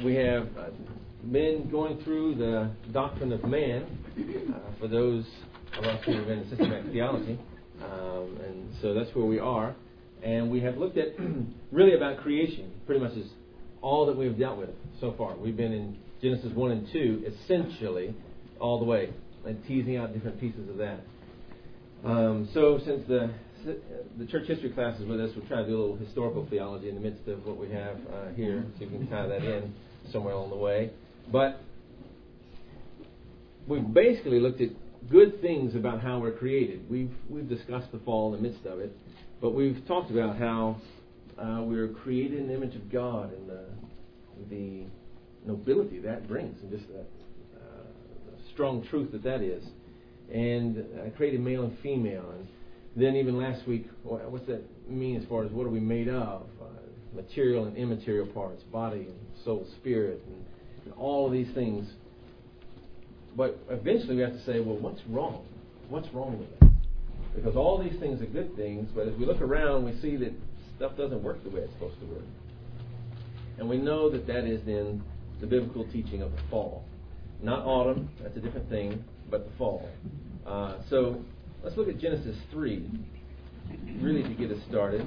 We have been going through the doctrine of man for those of us who have been in systematic theology. And so that's where we are. And we have looked at really about creation, pretty much is all that we've dealt with so far. We've been in Genesis 1 and 2, essentially, all the way, and teasing out different pieces of that. So since the church history class is with us, we'll try to do a little historical theology in the midst of what we have here, so you can tie that in somewhere along the way. But we've basically looked at good things about how we're created. We've discussed the fall in the midst of it, but we've talked about how we're created in the image of God and the nobility that brings, and just that strong truth that is. And created male and female. And then even last week, what's that mean as far as what are we made of? Material and immaterial parts, body and soul, spirit, and all of these things. But eventually we have to say, well, what's wrong? What's wrong with that? Because all these things are good things, but as we look around, we see that stuff doesn't work the way it's supposed to work. And we know that is then the biblical teaching of the fall. Not autumn, that's a different thing, but the fall. So let's look at Genesis 3, really to get us started.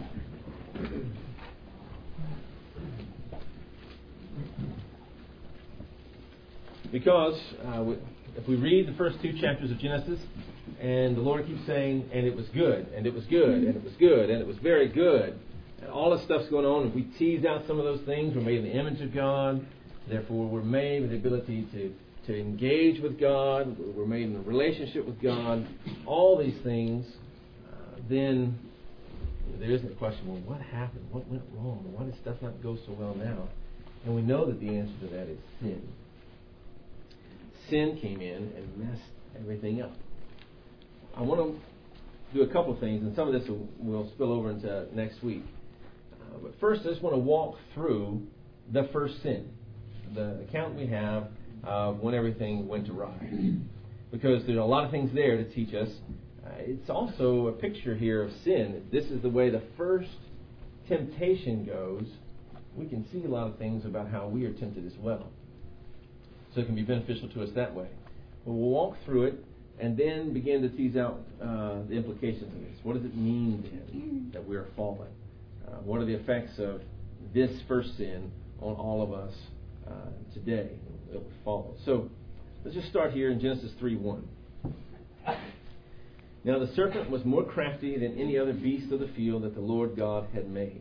Because if we read the first 2 chapters of Genesis, and the Lord keeps saying, and it was good, and it was good, and it was good, and it was very good, and all this stuff's going on, if we tease out some of those things, we're made in the image of God, therefore we're made with the ability to engage with God, we're made in a relationship with God, all these things, then there isn't a question, well, what happened? What went wrong? Why does stuff not go so well now? And we know that the answer to that is sin. Sin came in and messed everything up. I want to do a couple of things, and some of this will spill over into next week. But first, I just want to walk through the first sin, the account we have of when everything went awry. Because there are a lot of things there to teach us. It's also a picture here of sin. This is the way the first temptation goes. We can see a lot of things about how we are tempted as well. So it can be beneficial to us that way. But we'll walk through it and then begin to tease out the implications of this. What does it mean then that we are fallen? What are the effects of this first sin on all of us today that we follow? So let's just start here in Genesis 3:1. Now the serpent was more crafty than any other beast of the field that the Lord God had made.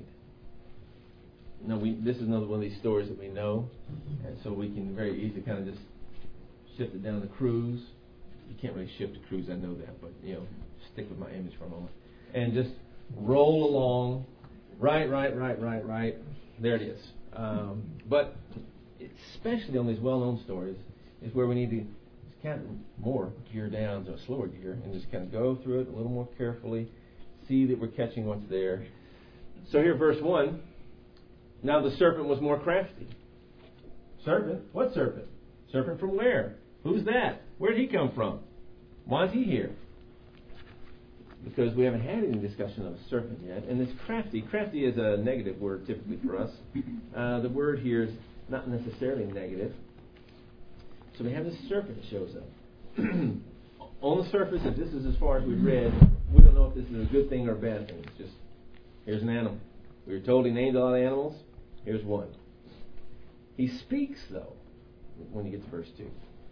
Now this is another one of these stories that we know, and so we can very easily kind of just shift it down to cruise. You can't really shift to cruise, I know that, but stick with my image for a moment. And just roll along, right. There it is. But especially on these well-known stories is where we need to kind of more gear down to a slower gear and just kind of go through it a little more carefully, see that we're catching what's there. So here, verse 1. Now the serpent was more crafty. Serpent? What serpent? Serpent from where? Who's that? Where did he come from? Why is he here? Because we haven't had any discussion of a serpent yet. And it's crafty. Crafty is a negative word typically for us. The word here is not necessarily negative. So we have this serpent that shows up. On the surface, if this is as far as we've read, we don't know if this is a good thing or a bad thing. It's just, here's an animal. We were told he named a lot of animals. Here's one. He speaks, though, when you get to verse 2.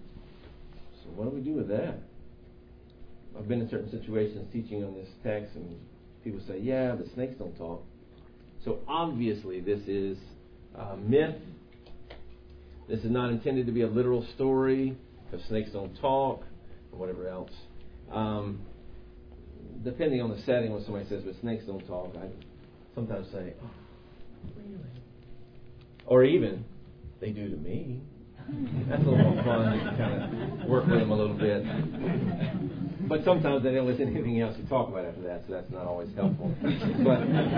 So what do we do with that? I've been in certain situations teaching on this text, and people say, yeah, but snakes don't talk. So obviously this is a myth. This is not intended to be a literal story, because snakes don't talk, or whatever else. Depending on the setting, when somebody says, but snakes don't talk, I sometimes say, oh, really? Or even, they do to me. That's a little more fun. You can kind of work with them a little bit. But sometimes they don't listen to anything else you talk about after that, so that's not always helpful. But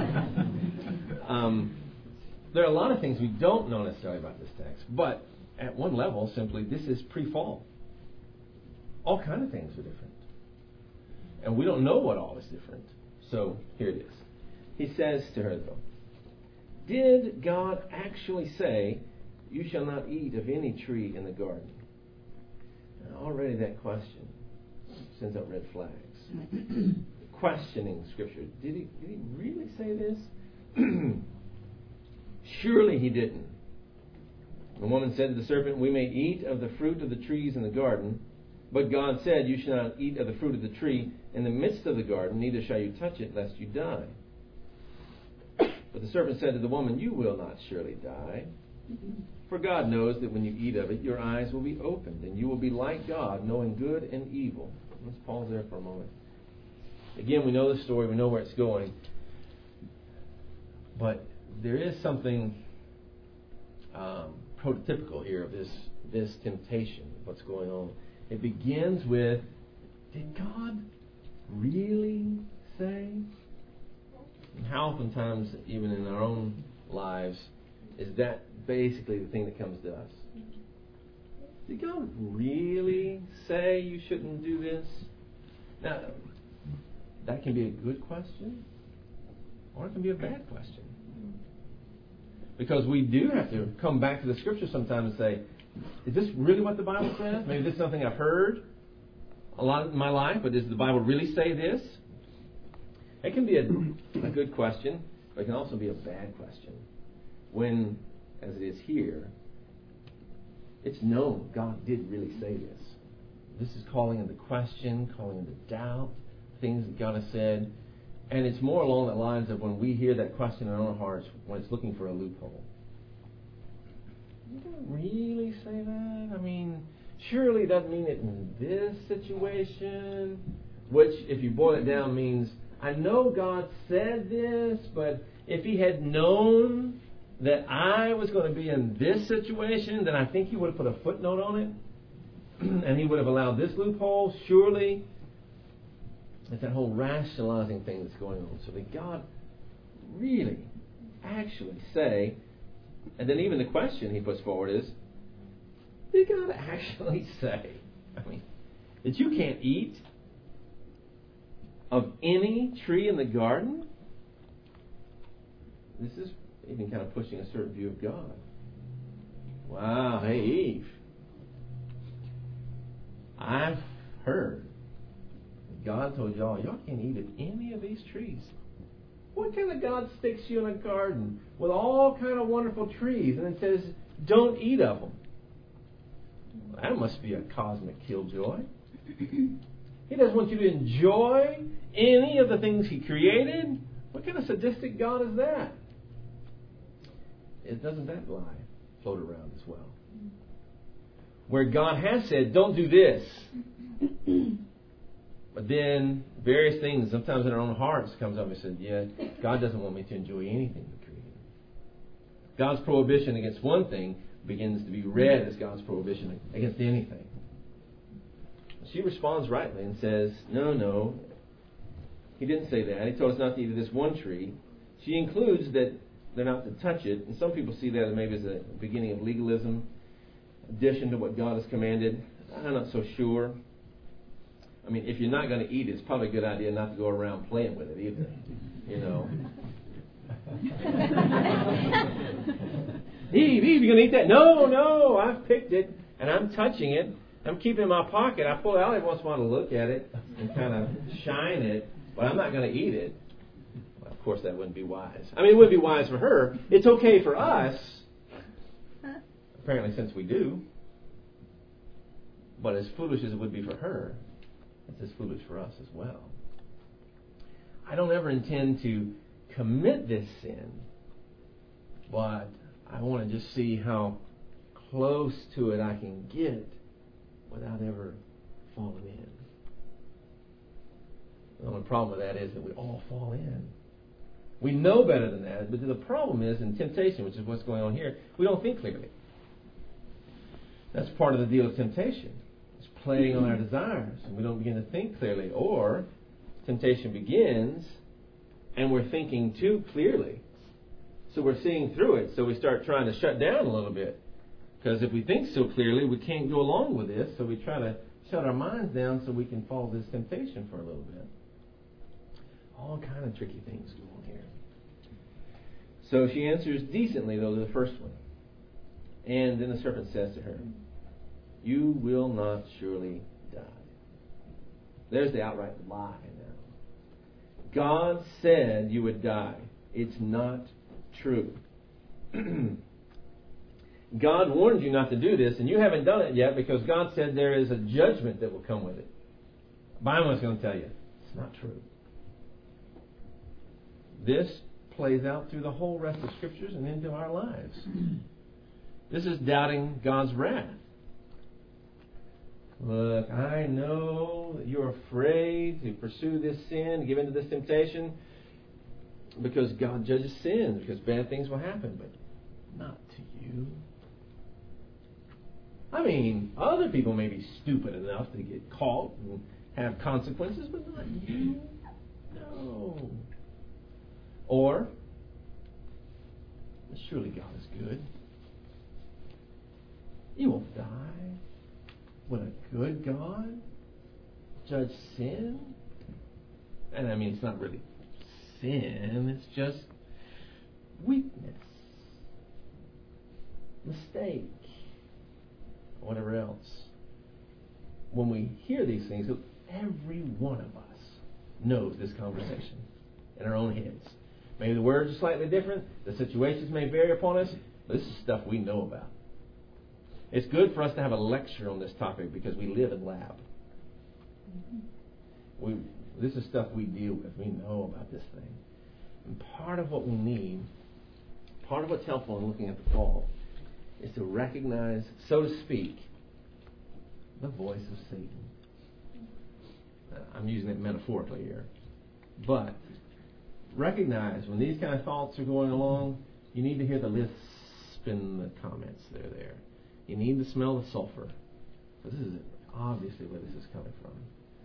there are a lot of things we don't know necessarily about this text. But at one level, simply, this is pre-fall. All kinds of things are different. And we don't know what all is different. So here it is. He says to her, though, did God actually say, you shall not eat of any tree in the garden. And already that question sends up red flags. Questioning Scripture. Did he really say this? Surely he didn't. The woman said to the serpent, we may eat of the fruit of the trees in the garden, but God said, you shall not eat of the fruit of the tree in the midst of the garden, neither shall you touch it, lest you die. But the serpent said to the woman, you will not surely die. For God knows that when you eat of it, your eyes will be opened, and you will be like God, knowing good and evil. Let's pause there for a moment. Again, we know the story, we know where it's going. But there is something prototypical here of this temptation, what's going on. It begins with, did God really say? And how oftentimes, even in our own lives, is that basically the thing that comes to us? Did God really say you shouldn't do this? Now, that can be a good question, or it can be a bad question. Because we do have to come back to the Scripture sometimes and say, is this really what the Bible says? Maybe this is something I've heard a lot in my life, but does the Bible really say this? It can be a good question, but it can also be a bad question. When, as it is here, it's known God did really say this. This is calling into question, calling into doubt, things that God has said. And it's more along the lines of when we hear that question in our own hearts, when it's looking for a loophole. Did God really say that? I mean, surely it doesn't mean it in this situation. Which, if you boil it down, means, I know God said this, but if He had known that I was going to be in this situation, then I think He would have put a footnote on it. And He would have allowed this loophole, surely. It's that whole rationalizing thing that's going on. So did God really, actually say, and then even the question He puts forward is, did God actually say, I mean, that you can't eat of any tree in the garden? This is even kind of pushing a certain view of God. Wow, hey Eve, I've heard God told y'all can't eat of any of these trees. What kind of God sticks you in a garden with all kind of wonderful trees and then says, don't eat of them? That must be a cosmic killjoy. He doesn't want you to enjoy any of the things He created. What kind of sadistic God is that? Doesn't that lie float around as well? Where God has said, don't do this. But then various things, sometimes in our own hearts, comes up and says, yeah, God doesn't want me to enjoy anything He created. God's prohibition against one thing begins to be read as God's prohibition against anything. She responds rightly and says, no, He didn't say that. He told us not to eat of this one tree. She includes that they're not to touch it. And some people see that maybe as a beginning of legalism, addition to what God has commanded. I'm not so sure. I mean, if you're not going to eat it, it's probably a good idea not to go around playing with it either. You know. Eve, you going to eat that? No, I've picked it and I'm touching it. I'm keeping it in my pocket. I pull it out every once in a while to look at it and kind of shine it, but I'm not going to eat it. Well, of course, that wouldn't be wise. I mean, it wouldn't be wise for her. It's okay for us, apparently, since we do. But as foolish as it would be for her, it's as foolish for us as well. I don't ever intend to commit this sin, but I want to just see how close to it I can get without ever falling in. The only problem with that is that we all fall in. We know better than that, but the problem is in temptation, which is what's going on here, we don't think clearly. That's part of the deal of temptation. It's playing on our desires, and we don't begin to think clearly. Or temptation begins, and we're thinking too clearly. So we're seeing through it, so we start trying to shut down a little bit. Because if we think so clearly, we can't go along with this, so we try to shut our minds down so we can follow this temptation for a little bit. All kind of tricky things go on here. So she answers decently, though, to the first one. And then the serpent says to her, "You will not surely die." There's the outright lie now. God said you would die. It's not true. God warned you not to do this, and you haven't done it yet because God said there is a judgment that will come with it. The Bible is going to tell you it's not true. This plays out through the whole rest of Scriptures and into our lives. This is doubting God's wrath. Look, I know that you're afraid to pursue this sin, to give into this temptation, because God judges sin, because bad things will happen, but not to you. I mean, other people may be stupid enough to get caught and have consequences, but not you. No. Or, surely God is good. You won't die. Would a good God judge sin? And I mean, it's not really sin, it's just weakness, mistake, whatever else. When we hear these things, every one of us knows this conversation in our own heads. Maybe the words are slightly different, the situations may vary upon us, but this is stuff we know about. It's good for us to have a lecture on this topic because we live in lab. This is stuff we deal with. We know about this thing. And part of what we need, part of what's helpful in looking at the fall, is to recognize, so to speak, the voice of Satan. I'm using it metaphorically here. But recognize when these kind of thoughts are going along, you need to hear the lisp in the comments that are there. You need to smell the sulfur. This is obviously where this is coming from.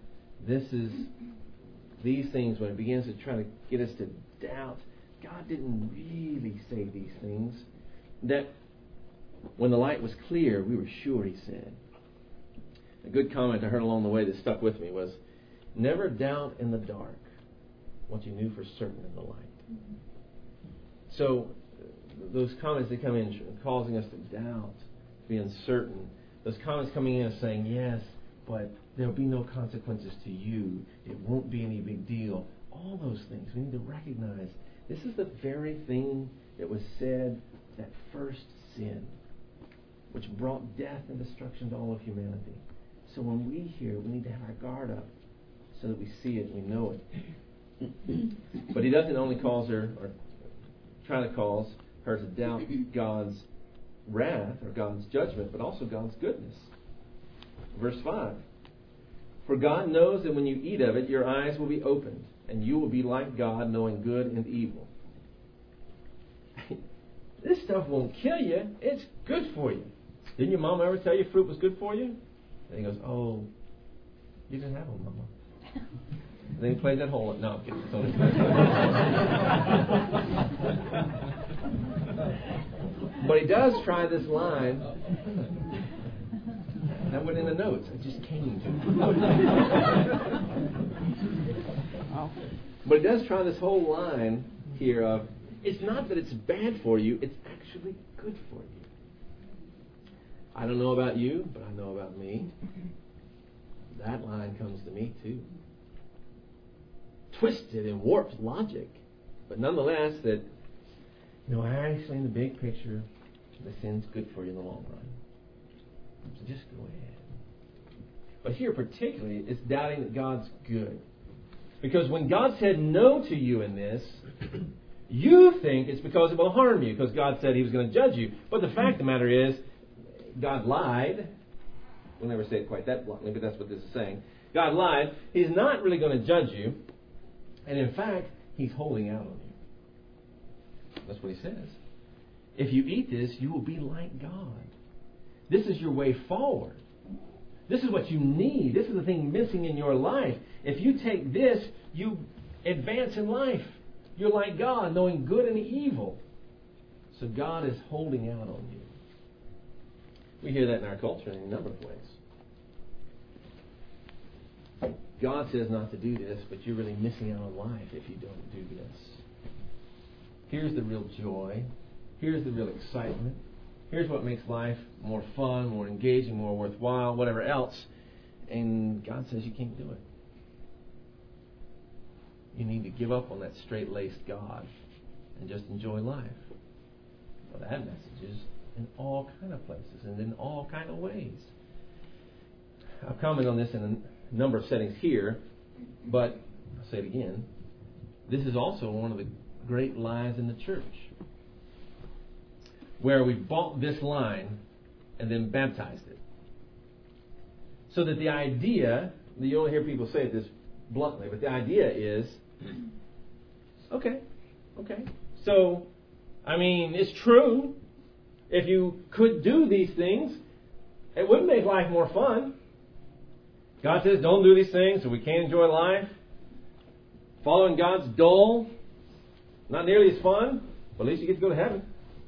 These things, when it begins to try to get us to doubt, God didn't really say these things. That when the light was clear, we were sure He said. A good comment I heard along the way that stuck with me was, never doubt in the dark what you knew for certain in the light. So those comments that come in causing us to doubt, be uncertain. Those comments coming in saying, yes, but there'll be no consequences to you. It won't be any big deal. All those things we need to recognize. This is the very thing that was said, that first sin, which brought death and destruction to all of humanity. So when we hear, we need to have our guard up so that we see it and we know it. But He doesn't only cause her, or try to cause her to doubt God's wrath or God's judgment, but also God's goodness. Verse 5. For God knows that when you eat of it, your eyes will be opened, and you will be like God, knowing good and evil. This stuff won't kill you. It's good for you. Didn't your mom ever tell you fruit was good for you? And he goes, oh, you didn't have one, Mama. And then he plays that whole... No, I'm kidding. It's only... But he does try this line. That wasn't in the notes. It just came to me. But he does try this whole line here of, it's not that it's bad for you, it's actually good for you. I don't know about you, but I know about me. That line comes to me too. Twisted and warped logic. But nonetheless, that, actually in the big picture, the sin's good for you in the long run. So just go ahead. But here particularly, it's doubting that God's good. Because when God said no to you in this, you think it's because it will harm you, because God said He was going to judge you. But the fact of the matter is, God lied. We'll never say it quite that bluntly, but that's what this is saying. God lied. He's not really going to judge you. And in fact, He's holding out on you. That's what He says. If you eat this, you will be like God. This is your way forward. This is what you need. This is the thing missing in your life. If you take this, you advance in life. You're like God, knowing good and evil. So God is holding out on you. We hear that in our culture in a number of ways. God says not to do this, but you're really missing out on life if you don't do this. Here's the real joy. Here's the real excitement. Here's what makes life more fun, more engaging, more worthwhile, whatever else. And God says you can't do it. You need to give up on that straight-laced God and just enjoy life. Well, that message is in all kind of places and in all kind of ways. I've commented on this in a number of settings here, but I'll say it again. This is also one of the great lies in the church, where we bought this line and then baptized it. So that the idea, you only hear people say it this bluntly, but the idea is, okay. So, it's true. If you could do these things, it would make life more fun. God says don't do these things so we can't enjoy life. Following God's dull, not nearly as fun, but at least you get to go to heaven.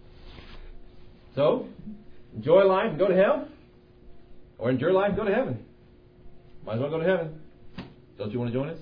So, enjoy life and go to hell, or enjoy life and go to heaven. Might as well go to heaven. Don't you want to join us?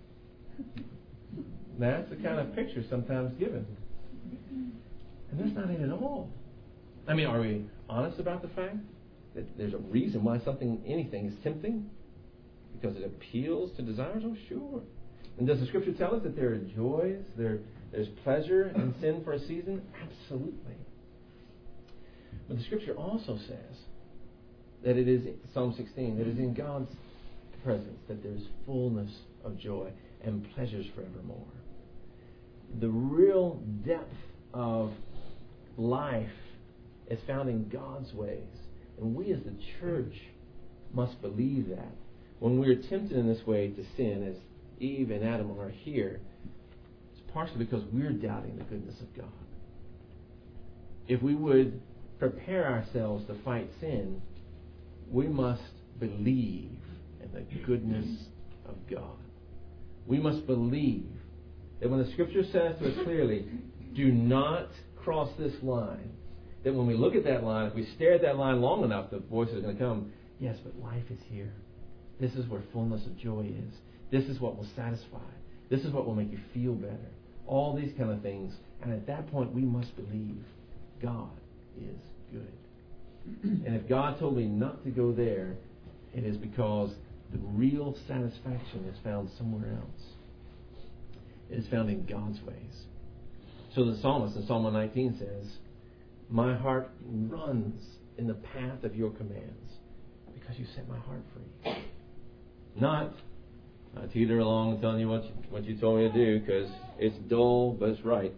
That's the kind of picture sometimes given. And that's not it at all. Are we honest about the fact that there's a reason why anything is tempting? Because it appeals to desires? Oh, sure. And does the Scripture tell us that there are joys, there's pleasure in sin for a season? Absolutely. But the Scripture also says that it is, Psalm 16, that it is in God's presence that there's fullness of joy and pleasures forevermore. The real depth of life is found in God's ways. And we as the church must believe that. When we're tempted in this way to sin, as Eve and Adam are here, it's partially because we're doubting the goodness of God. If we would prepare ourselves to fight sin, we must believe in the goodness of God. We must believe that when the Scripture says to us clearly, do not cross this line, that when we look at that line, if we stare at that line long enough, the voice is going to come, yes, but life is here. This is where fullness of joy is. This is what will satisfy. This is what will make you feel better. All these kind of things. And at that point, we must believe God is good. And if God told me not to go there, it is because the real satisfaction is found somewhere else. It is found in God's ways. So the psalmist in Psalm 119 says, my heart runs in the path of your commands because you set my heart free. Not teeter along telling you what you told me to do because it's dull, but it's right.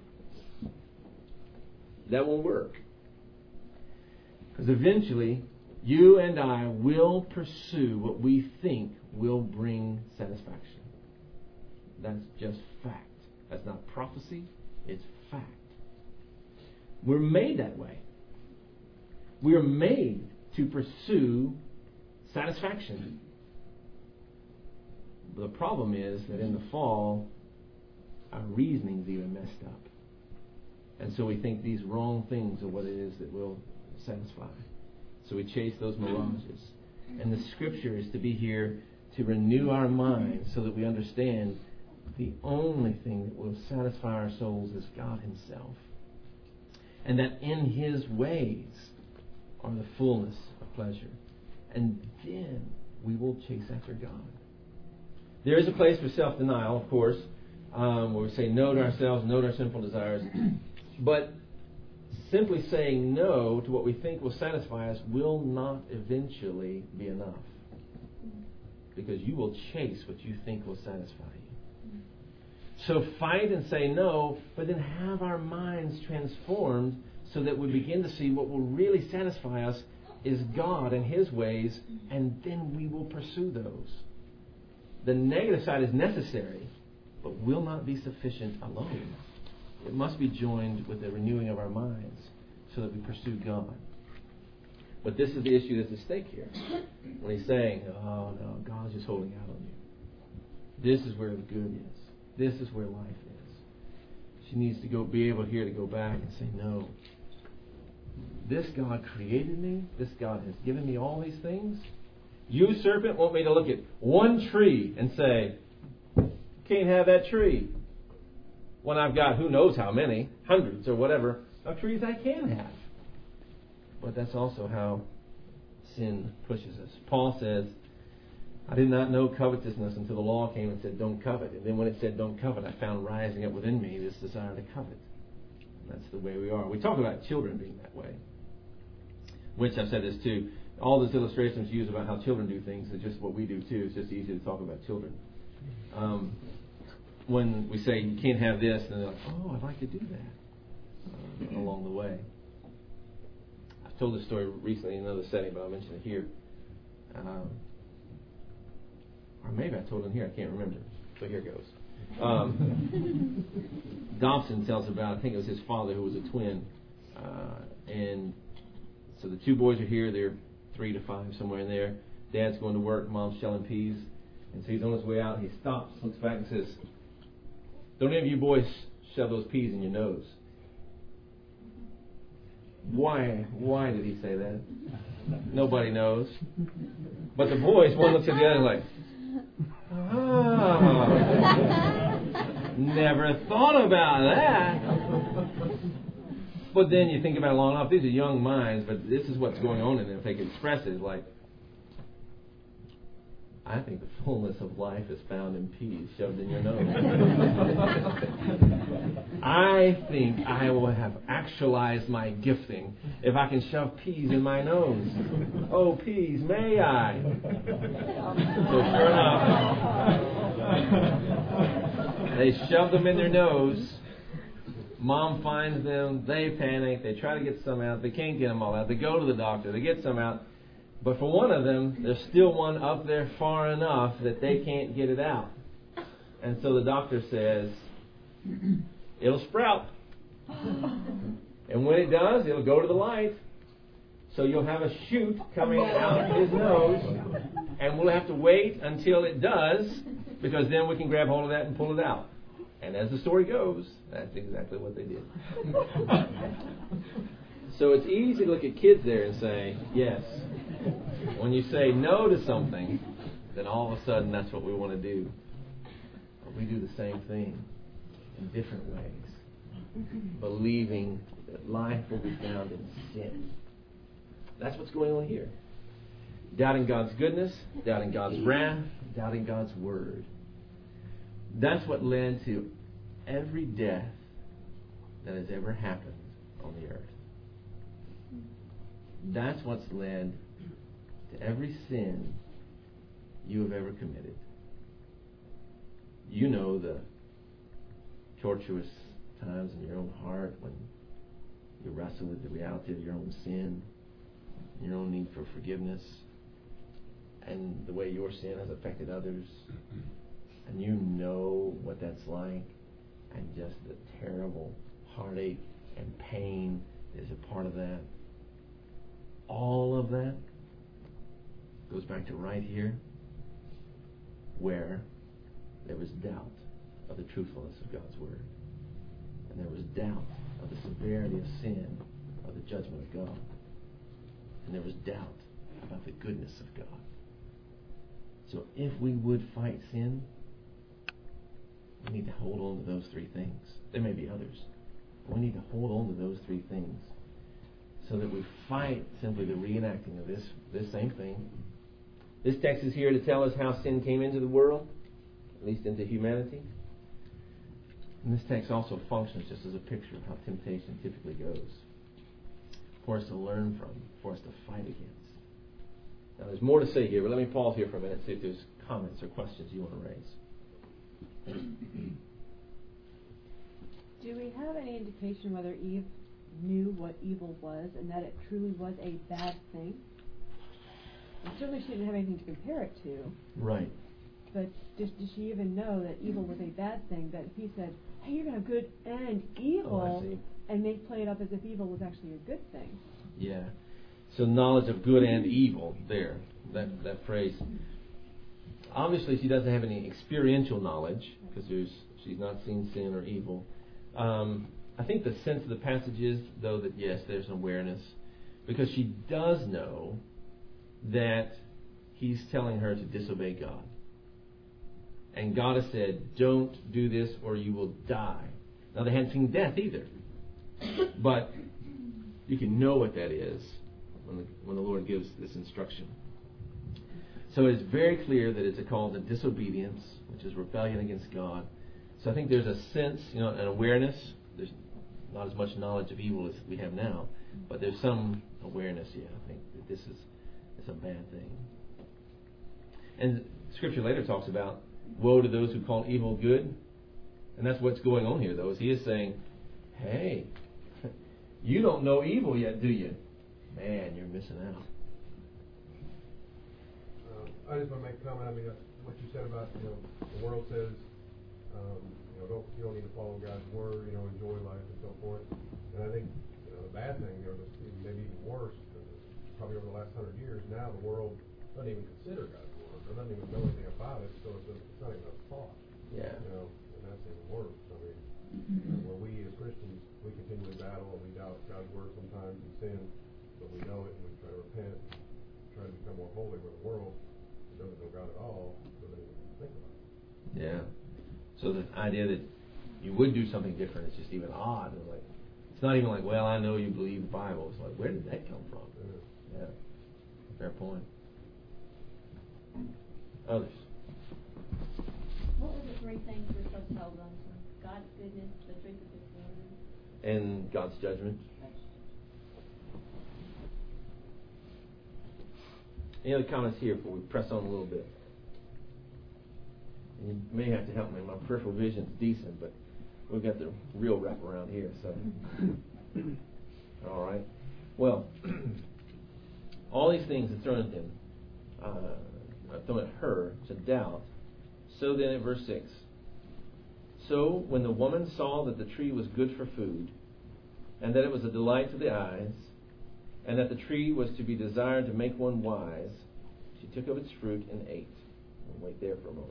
That won't work. Because eventually, you and I will pursue what we think will bring satisfaction. That's just fact. That's not prophecy. It's fact. We're made that way. We're made to pursue satisfaction. The problem is that in the fall, our reasoning's even messed up. And so we think these wrong things are what it is that will satisfy. So we chase those mirages. And the Scripture is to be here to renew our minds so that we understand the only thing that will satisfy our souls is God Himself. And that in His ways are the fullness of pleasure. And then we will chase after God. There is a place for self-denial, of course, where we say no to ourselves, no to our sinful desires. But simply saying no to what we think will satisfy us will not eventually be enough. Because you will chase what you think will satisfy you. So fight and say no, but then have our minds transformed so that we begin to see what will really satisfy us is God and His ways, and then we will pursue those. The negative side is necessary, but will not be sufficient alone. It must be joined with the renewing of our minds so that we pursue God. But this is the issue that's at stake here. When He's saying, oh no, God's just holding out on you. This is where the good is. This is where life is. She needs to be able here to go back and say, no. This God created me. This God has given me all these things. You, serpent, want me to look at one tree and say, can't have that tree. When I've got who knows how many, hundreds or whatever, of trees I can have. but that's also how sin pushes us. Paul says, I did not know covetousness until the law came and said, don't covet. And then when it said, don't covet, I found rising up within me this desire to covet. That's the way we are. We talk about children being that way, which I've said this too. All those illustrations used about how children do things is just what we do too. It's just easy to talk about children. When we say you can't have this, and they're like, oh, I'd like to do that along the way. I've told this story recently in another setting, but I'll mention it here. Or maybe I told it here, I can't remember. So here goes. Dobson tells about, I think it was his father who was a twin. And so the two boys are here, they're 3 to 5, somewhere in there. Dad's going to work, mom's shelling peas. And so he's on his way out, he stops, looks back and says, don't any of you boys shove those peas in your nose. Why did he say that? Nobody knows. But the boys, one looks at the other like, never thought about that. But then you think about it long enough, these are young minds, but this is what's going on in them. If they can express it, like, I think the fullness of life is found in peas shoved in your nose. I think I will have actualized my gifting if I can shove peas in my nose. Oh, peas, may I? So sure enough, they shove them in their nose. Mom finds them. They panic. They try to get some out. They can't get them all out. They go to the doctor. They get some out. But for one of them, there's still one up there far enough that they can't get it out. And so the doctor says, it'll sprout. And when it does, it'll go to the light. So you'll have a shoot coming out his nose. And we'll have to wait until it does, because then we can grab hold of that and pull it out. And as the story goes, that's exactly what they did. So it's easy to look at kids there and say, yes. When you say no to something, then all of a sudden that's what we want to do. But we do the same thing in different ways, believing that life will be found in sin. That's what's going on here. Doubting God's goodness, doubting God's wrath, doubting God's word. That's what led to every death that has ever happened on the earth. That's what's led to every sin you have ever committed. You know the tortuous times in your own heart when you wrestle with the reality of your own sin, your own need for forgiveness, and the way your sin has affected others. And you know what that's like, and just the terrible heartache and pain is a part of that. All of that goes back to right here, where there was doubt of the truthfulness of God's word. And there was doubt of the severity of sin, of the judgment of God. And there was doubt about the goodness of God. So if we would fight sin, we need to hold on to those 3 things. There may be others. But we need to hold on to those 3 things so that we fight simply the reenacting of this same thing. This text is here to tell us how sin came into the world, at least into humanity. And this text also functions just as a picture of how temptation typically goes, for us to learn from, for us to fight against. Now there's more to say here, but let me pause here for a minute and see if there's comments or questions you want to raise. Do we have any indication whether Eve knew what evil was and that it truly was a bad thing? And certainly she didn't have anything to compare it to. Right. But did she even know that evil was a bad thing? That if he said, hey, you're going to have good and evil, and play it up as if evil was actually a good thing. Yeah. So knowledge of good and evil there, that phrase. Obviously she doesn't have any experiential knowledge because she's not seen sin or evil. I think the sense of the passage is, though, that yes, there's an awareness, because she does know that he's telling her to disobey God. And God has said, don't do this or you will die. Now, they hadn't seen death either. But you can know what that is when the Lord gives this instruction. So it's very clear that it's a call to disobedience, which is rebellion against God. So I think there's a sense, an awareness. There's not as much knowledge of evil as we have now, but there's some awareness here. I think that this is a bad thing. And Scripture later talks about woe to those who call evil good. And that's what's going on here, though, is he is saying, hey, you don't know evil yet, do you? Man, you're missing out. I just want to make a comment. I mean, what you said about, the world says, you don't need to follow God's word, enjoy life and so forth. And I think, the bad thing, maybe even worse, probably over the last 100 years, now the world doesn't even consider God's word, or doesn't even know anything about it, so it's not even a thought. Yeah. And that's even worse. I mean, where we as Christians, we continually battle and we doubt God's word sometimes and sin, but we know it and we try to repent, try to become more holy, where the world doesn't know God at all, doesn't even think about it. Yeah. So the idea that you would do something different is just even odd. And it's not even like, well, I know you believe the Bible. It's like, where did that come from? Yeah. Fair point. Others. What were the three things we're supposed to hold on to? God's goodness, the truth of His word, And God's judgment. Any other comments here before we press on a little bit? You may have to help me. My peripheral vision's decent, but we've got the real wrap around here. So, all right. Well, all these things are thrown at him, thrown at her to doubt. So then, at verse 6. So when the woman saw that the tree was good for food, and that it was a delight to the eyes, and that the tree was to be desired to make one wise, she took of its fruit and ate. We'll wait there for a moment.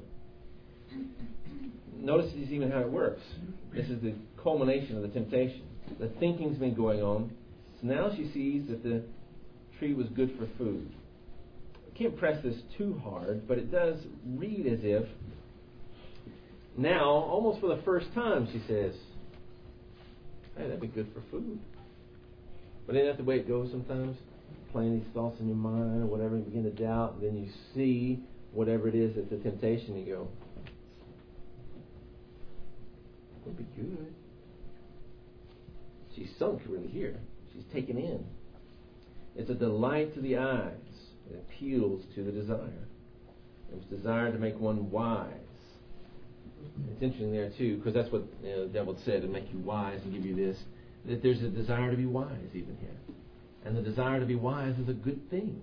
Notice even how it works. This is the culmination of the temptation. The thinking's been going on. So now she sees that the tree was good for food. I can't press this too hard, but it does read as if now, almost for the first time, she says, hey, that'd be good for food. But isn't that the way it goes sometimes? Playing these thoughts in your mind or whatever, you begin to doubt, and then you see whatever it is that's the temptation, you go, would be good. She's sunk really here. She's taken in. It's a delight to the eyes. It appeals to the desire. It was desired to make one wise. It's interesting there too, because that's what the devil said, to make you wise and give you this. That there's a desire to be wise even here. And the desire to be wise is a good thing.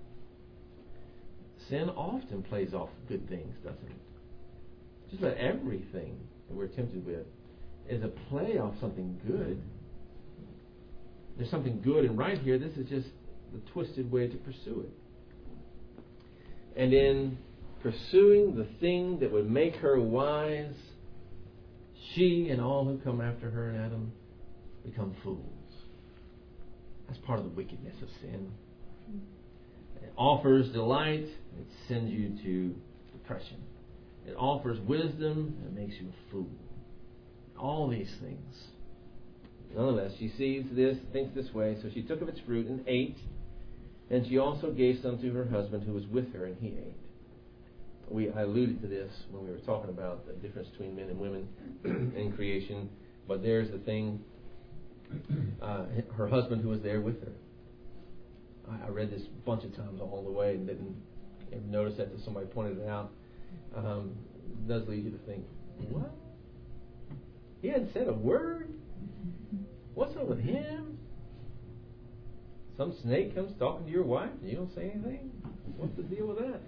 Sin often plays off good things, doesn't it? Just about everything that we're tempted with is a play off something good. There's something good and right here. This is just the twisted way to pursue it. And in pursuing the thing that would make her wise, she and all who come after her and Adam become fools. That's part of the wickedness of sin. It offers delight, it sends you to depression. It offers wisdom, it makes you a fool. All these things. Nonetheless, she sees this, thinks this way, so she took of its fruit and ate, and she also gave some to her husband who was with her, and he ate. I alluded to this when we were talking about the difference between men and women in creation, but there's the thing, her husband who was there with her. I read this a bunch of times all the way and didn't even notice that until somebody pointed it out. It does lead you to think, what? He hadn't said a word? What's up with him? Some snake comes talking to your wife and you don't say anything? What's the deal with that?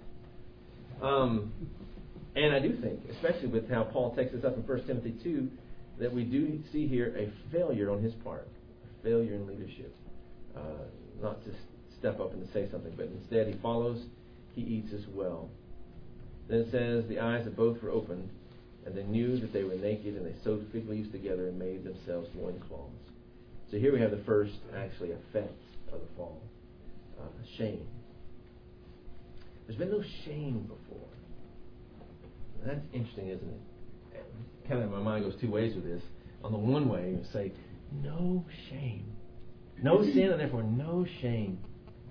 And I do think, especially with how Paul takes us up in 1 Timothy 2, that we do see here a failure on his part, a failure in leadership. Not to step up and to say something, but instead he follows, he eats as well. Then it says, the eyes of both were opened, and they knew that they were naked, and they sewed fig leaves together and made themselves loincloths. So here we have the first, actually, effect of the fall. Shame. There's been no shame before. That's interesting, isn't it? Kind of my mind goes two ways with this. On the one way, you say, no shame. No sin, and therefore no shame.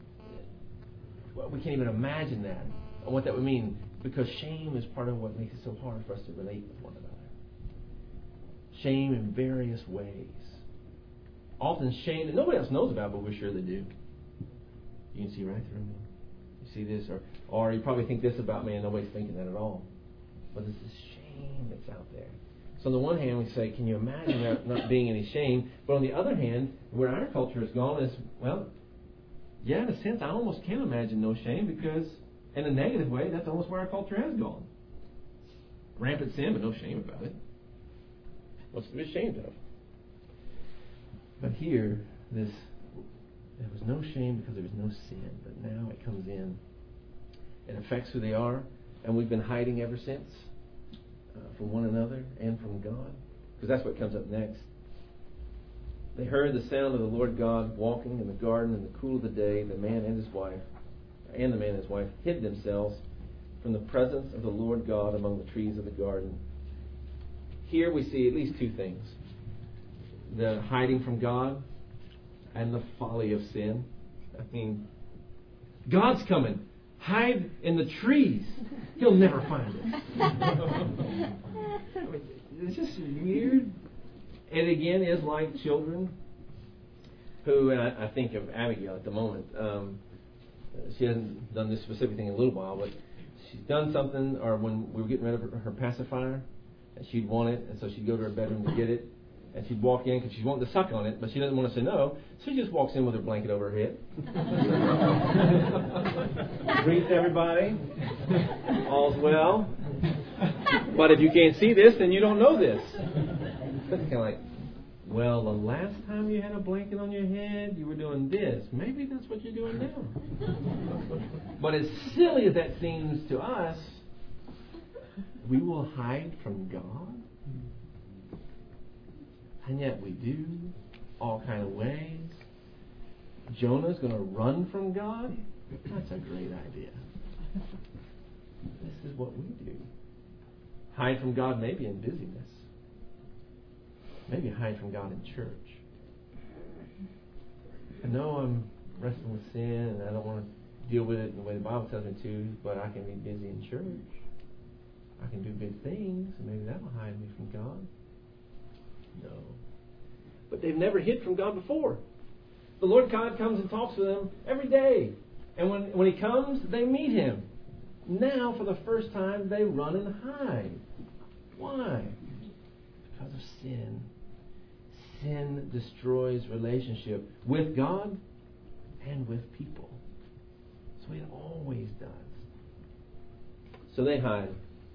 well, we can't even imagine that, and what that would mean, because shame is part of what makes it so hard for us to relate with one another. Shame in various ways. Often shame that nobody else knows about, but we're sure they do. You can see right through me. You see this, or you probably think this about me, and nobody's thinking that at all. But there's this shame that's out there. So on the one hand, we say, can you imagine there not being any shame? But on the other hand, where our culture has gone is, well, yeah, in a sense, I almost can't imagine no shame, because in a negative way, that's almost where our culture has gone. Rampant sin, but no shame about it. What's to be ashamed of? But here, there was no shame because there was no sin, but now it comes in. It affects who they are, and we've been hiding ever since from one another and from God, because that's what comes up next. They heard the sound of the Lord God walking in the garden in the cool of the day. The man and his wife hid themselves from the presence of the Lord God among the trees of the garden. Here we see at least two things: the hiding from God and the folly of sin. I mean, God's coming. Hide in the trees. He'll never find us. I mean, it's just weird. It again is like children who, and I think of Abigail at the moment. She hasn't done this specific thing in a little while, but she's done something, or when we were getting rid of her pacifier, and she'd want it, and so she'd go to her bedroom to get it, and she'd walk in because she's wanting to suck on it, but she doesn't want to say no, so she just walks in with her blanket over her head. Greets everybody. All's well. But if you can't see this, then you don't know this. It's kind of like, well, the last time you had a blanket on your head, you were doing this. Maybe that's what you're doing now. But as silly as that seems to us, we will hide from God. And yet we do, all kind of ways. Jonah's going to run from God? That's a great idea. This is what we do. Hide from God maybe in busyness. Maybe hide from God in church. I know I'm wrestling with sin and I don't want to deal with it in the way the Bible tells me to, but I can be busy in church. I can do good things, and maybe that will hide me from God. No. But they've never hid from God before. The Lord God comes and talks with them every day. And when He comes, they meet Him. Now, for the first time, they run and hide. Why? Because of sin. Sin destroys relationship with God and with people. So it always does. So they hide.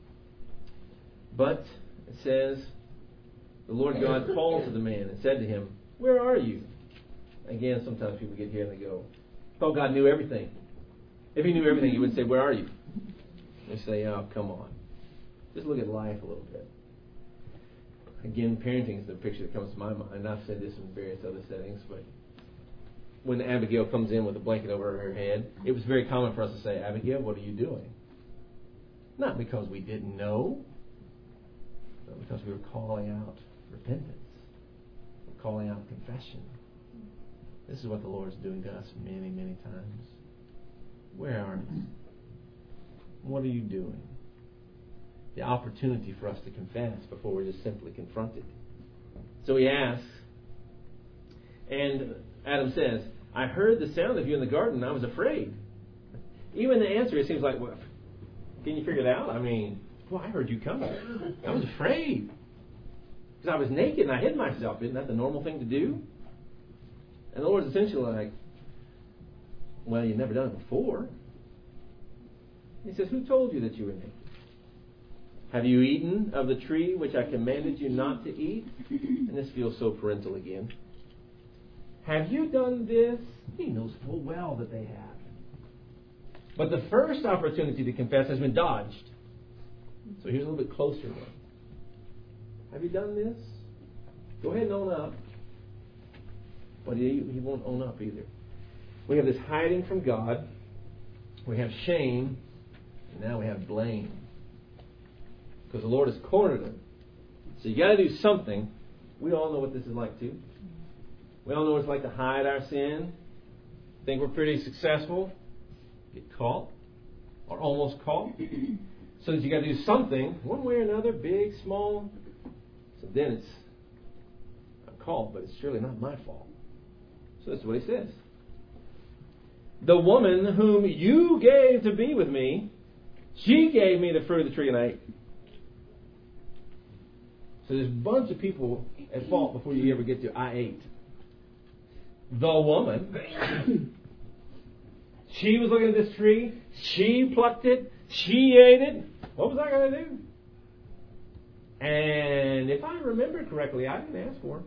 But it says, the Lord God called to the man and said to him, "Where are you?" Again, sometimes people get here and they go, "Oh, God knew everything." If He knew everything, He would say, "Where are you?" They say, "Oh, come on. Just look at life a little bit." Again, parenting is the picture that comes to my mind. I've said this in various other settings, but when Abigail comes in with a blanket over her head, it was very common for us to say, "Abigail, what are you doing?" Not because we didn't know, but because we were calling out repentance. We're calling out confession. This is what the Lord's doing to us many, many times. Where are you? What are you doing? The opportunity for us to confess before we're just simply confronted. So he asks, and Adam says, "I heard the sound of you in the garden and I was afraid." Even the answer, it seems like, well, can you figure it out? I mean, well, I heard you coming. I was afraid. Because I was naked and I hid myself. Isn't that the normal thing to do? And the Lord's essentially like, well, you've never done it before. He says, "Who told you that you were naked? Have you eaten of the tree which I commanded you not to eat?" And this feels so parental again. "Have you done this?" He knows full well that they have. But the first opportunity to confess has been dodged. So here's a little bit closer one. "Have you done this?" Go ahead and own up. But he won't own up either. We have this hiding from God. We have shame. And now we have blame. Because the Lord has cornered him. So you got to do something. We all know what this is like too. We all know what it's like to hide our sin. Think we're pretty successful. get caught or almost caught. So that you got to do something, one way or another, big, small. So then it's, I'm caught, but it's surely not my fault. So that's what he says. The woman whom you gave to be with me, she gave me the fruit of the tree and I ate. So there's a bunch of people at fault before you ever get to I ate. The woman, she was looking at this tree, she plucked it, she ate it. What was I going to do? And if I remember correctly, I didn't ask for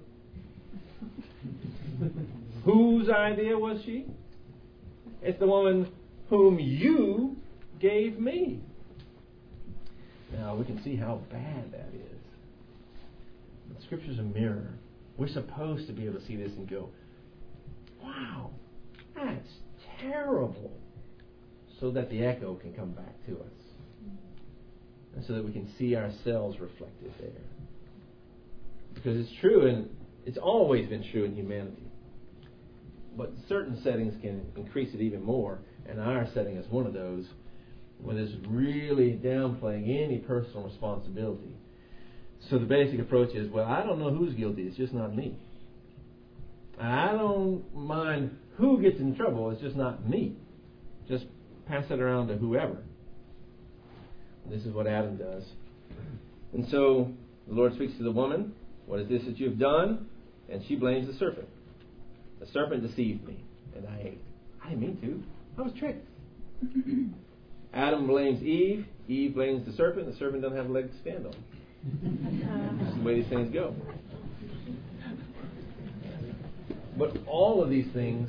her. Whose idea was she? It's the woman whom you gave me. Now we can see how bad that is. But Scripture's a mirror. We're supposed to be able to see this and go, wow, that's terrible. So that the echo can come back to us. And so that we can see ourselves reflected there. Because it's true, and it's always been true in humanity. But certain settings can increase it even more. And our setting is one of those where there's really downplaying any personal responsibility. So the basic approach is, well, I don't know who's guilty, it's just not me. I don't mind who gets in trouble, it's just not me. Just pass it around to whoever. This is what Adam does. And so the Lord speaks to the woman, what is this that you've done? And she blames the serpent. The serpent deceived me, and I ate. I didn't mean to. I was tricked. Adam blames Eve. Eve blames the serpent. The serpent doesn't have a leg to stand on. This is the way these things go. But all of these things,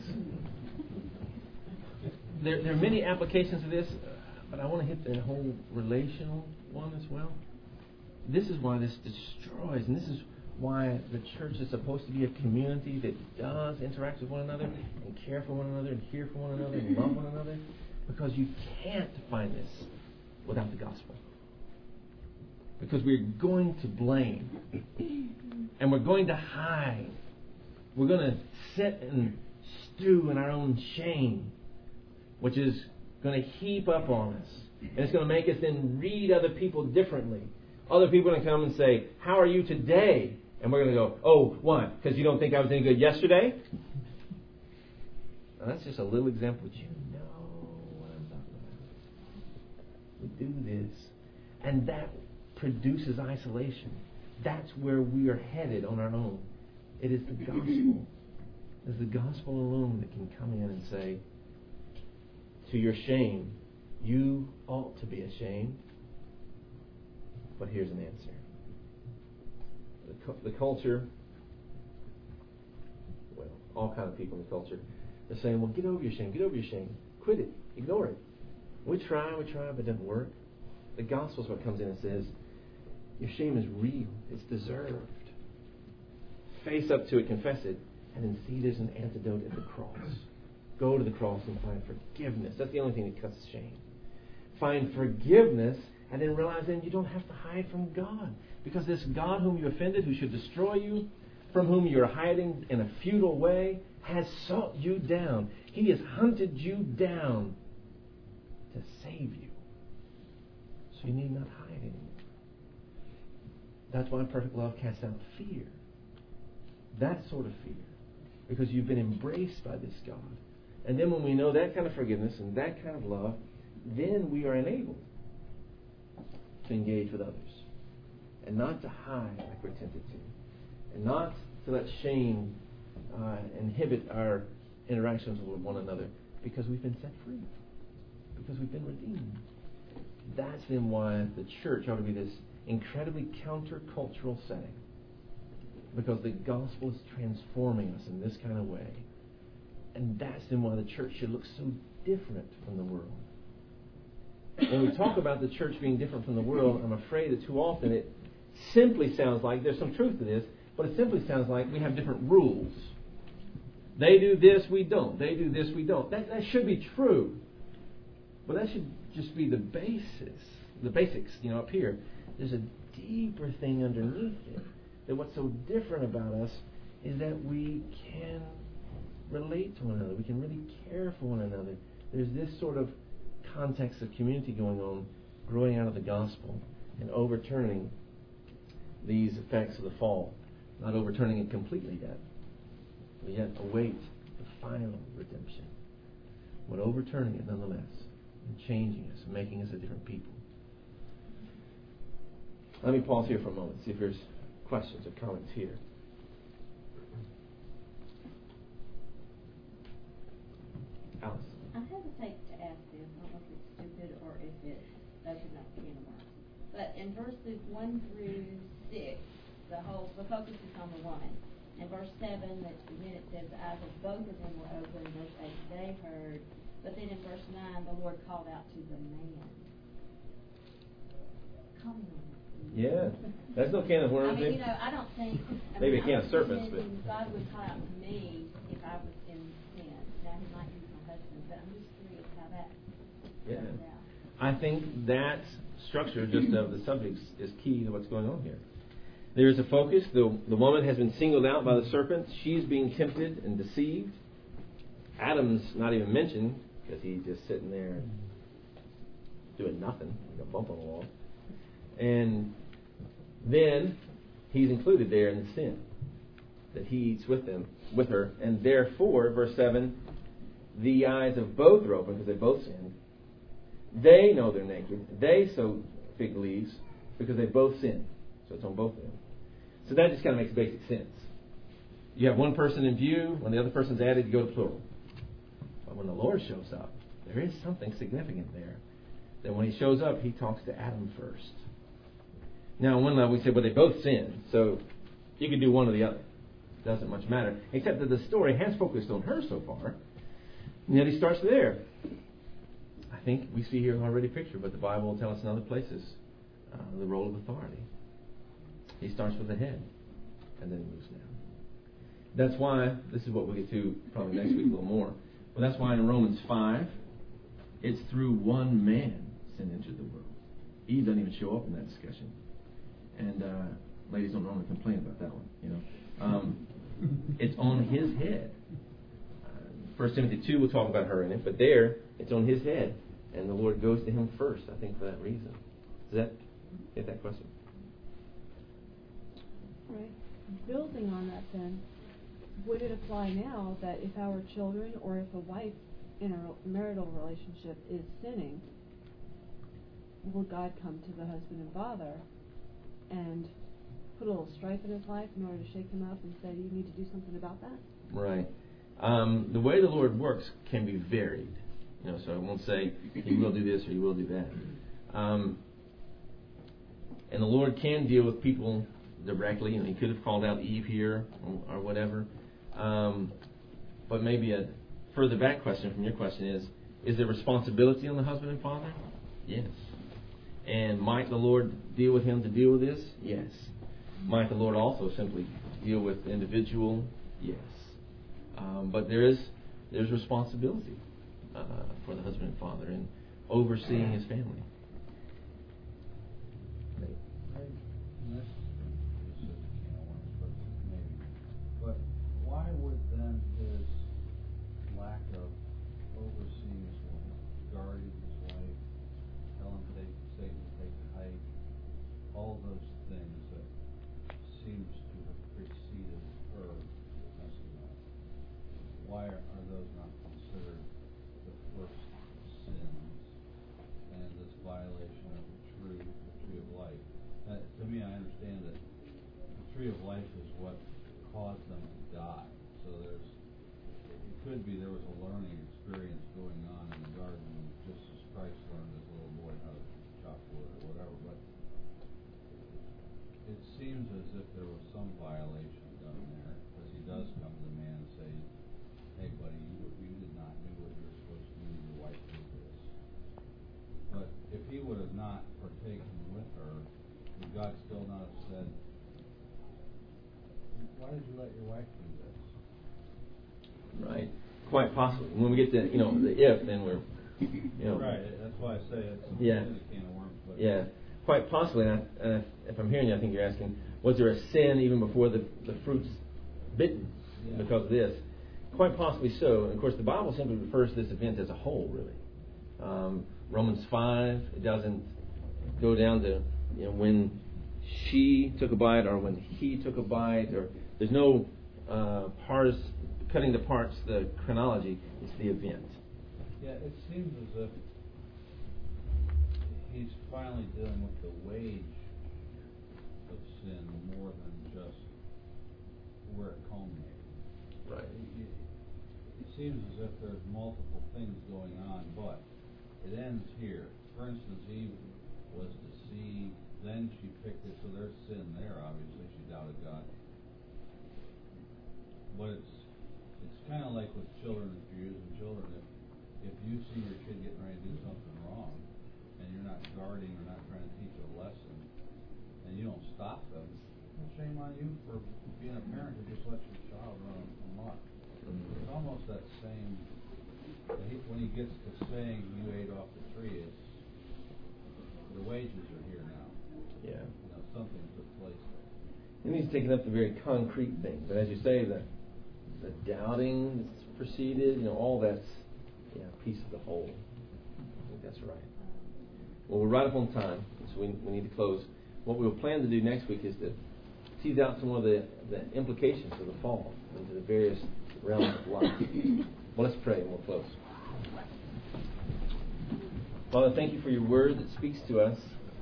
there are many applications of this, but I want to hit the whole relational one as well. This is why this destroys, and this is why the church is supposed to be a community that does interact with one another and care for one another and hear from one another and love one another, because you can't find this without the gospel. Because we're going to blame and we're going to hide. We're going to sit and stew in our own shame, which is going to heap up on us. And it's going to make us then read other people differently. Other people are going to come and say, how are you today? And we're going to go, oh, why? Because you don't think I was any good yesterday? Now, that's just a little example, but you know what I'm talking about. We do this. And that produces isolation. That's where we are headed on our own. It is the gospel. It is the gospel alone that can come in and say, to your shame, you ought to be ashamed. But here's an answer. The culture, well, all kind of people in the culture, they're saying, well, get over your shame, get over your shame. Quit it, ignore it. We try, but it doesn't work. The gospel is what comes in and says, your shame is real, it's deserved. Face up to it, confess it, and then see there's an antidote at the cross. Go to the cross and find forgiveness. That's the only thing that cuts shame. Find forgiveness, and then realize then you don't have to hide from God. Because this God whom you offended, who should destroy you, from whom you're hiding in a futile way, has sought you down. He has hunted you down to save you. So you need not hide anymore. That's why perfect love casts out fear. That sort of fear. Because you've been embraced by this God. And then when we know that kind of forgiveness and that kind of love, then we are enabled to engage with others. And not to hide like we're tempted to. And not to let shame inhibit our interactions with one another. Because we've been set free. Because we've been redeemed. That's then why the church ought to be this incredibly countercultural setting. Because the gospel is transforming us in this kind of way. And that's then why the church should look so different from the world. When we talk about the church being different from the world, I'm afraid that too often it simply sounds like, there's some truth to this, but it simply sounds like we have different rules. They do this, we don't. They do this, we don't. That should be true. But that should just be the basis, the basics, up here. There's a deeper thing underneath it. That what's so different about us is that we can relate to one another. We can really care for one another. There's this sort of context of community going on, growing out of the gospel, and overturning these effects of the fall. Not overturning it completely yet, but yet await the final redemption. But overturning it nonetheless, and changing us, and making us a different people. Let me pause here for a moment, see if there's questions or comments here. Alice. I hesitate to ask this. I don't know if it's stupid or if it opens up a can of worms. But in verses 1 through 6, the focus is on the woman. In verse 7, at the beginning, it says the eyes of both of them were open. Verse 8, they heard. But then in verse 9, the Lord called out to the man. Comment on that. Yeah, that's no can of worms. I mean, I don't think... Maybe a can of serpents, but... God would call out to me if I was in sin. Now, He might use my husband, but I'm just curious how that turns out. I think that structure just of the subjects is key to what's going on here. There is a focus. The woman has been singled out by the serpent. She's being tempted and deceived. Adam's not even mentioned because he's just sitting there doing nothing, like a bump on the wall. And then he's included there in the sin that he eats with her, and therefore, verse 7, the eyes of both are open because they both sinned. They know they're naked. They sew fig leaves because they both sinned. So it's on both of them. So that just kind of makes basic sense. You have one person in view. When the other person's added, you go to plural. But when the Lord shows up, there is something significant there. That when He shows up, He talks to Adam first. Now, on one level, we say, well, they both sinned. So you can do one or the other. It doesn't much matter. Except that the story has focused on her so far. And yet He starts there. I think we see here already pictured, but the Bible will tell us in other places the role of authority. He starts with the head, and then he moves down. That's why, this is what we'll get to probably next week a little more, but that's why in Romans 5, it's through one man sin entered the world. Eve doesn't even show up in that discussion. And ladies don't normally complain about that one, it's on his head. 1 Timothy 2 will talk about her in it, but there, it's on his head. And the Lord goes to him first, I think, for that reason. Does that get that question? Right. Building on that then, would it apply now that if our children or if a wife in a marital relationship is sinning, will God come to the husband and father and put a little strife in his life in order to shake him up and say, you need to do something about that? Right. The way the Lord works can be varied. So I won't say He will do this or He will do that. And the Lord can deal with people directly. He could have called out Eve here or whatever. But maybe a further back question from your question is there responsibility on the husband and father? Yes. And might the Lord deal with him to deal with this? Yes. Might the Lord also simply deal with the individual? Yes. But there's responsibility for the husband and father in overseeing his family. But why would then his lack of overseeing his wife, guarding his wife, telling Satan to take the height, all those things that seems to have preceded her messing up, why are those not considered the first sins and this violation of the tree of life? To me, I understand that the tree of life is what caused them to die. So it could be there was a learning experience going on in the garden, just as Christ learned as a little boy how to chop wood or whatever. But it seems as if there was some violation done there, because he does come to the man and say, hey buddy, you did not do what you're supposed to do, your wife did this. But if he would have not partaken with her, would God still not have said, why did you let your wife do this? Right. Quite possibly. When we get to the if, then we're right. That's why I say it's a can of worms. But yeah. Quite possibly. And if I'm hearing you, I think you're asking, was there a sin even before the fruit's bitten because of this? Quite possibly so. And of course, the Bible simply refers to this event as a whole, really. Romans 5. It doesn't go down to when she took a bite or when he took a bite. Or there's no cutting the parts, the chronology. It's the event. Yeah, it seems as if he's finally dealing with the wage of sin more than just where it culminated. Right. It seems as if there's multiple things going on, but it ends here. For instance, Eve was deceived, then she picked it, so there's sin there, obviously. She doubted God. But it's kind of like with children, if you're using children, if you see your kid getting ready to do something wrong, and you're not guarding or not trying to teach a lesson, and you don't stop them, well, shame on you for being a parent who just lets your child run amok. It's almost that same, when he gets to saying you ate off the tree, it's the wages are here now. Yeah. Something took place there. And he's taken up the very concrete thing. But as you say, the doubting that's preceded, all that's a piece of the whole. I think that's right. Well, we're right up on time, so we need to close. What we'll plan to do next week is to tease out some of the implications of the fall into the various realms of life. Well, let's pray and we'll close. Father, thank you for your word that speaks to us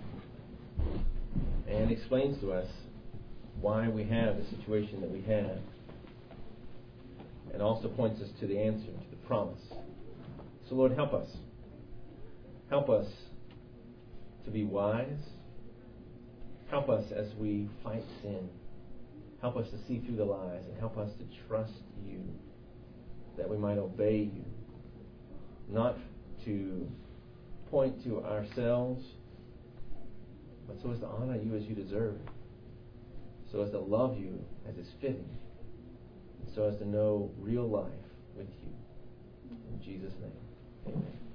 and explains to us why we have the situation that we have, and also points us to the answer, to the promise. So, Lord, help us. Help us to be wise. Help us as we fight sin. Help us to see through the lies, and help us to trust you, that we might obey you, not to point to ourselves, but so as to honor you as you deserve, so as to love you as is fitting, and so as to know real life with you. In Jesus' name, amen.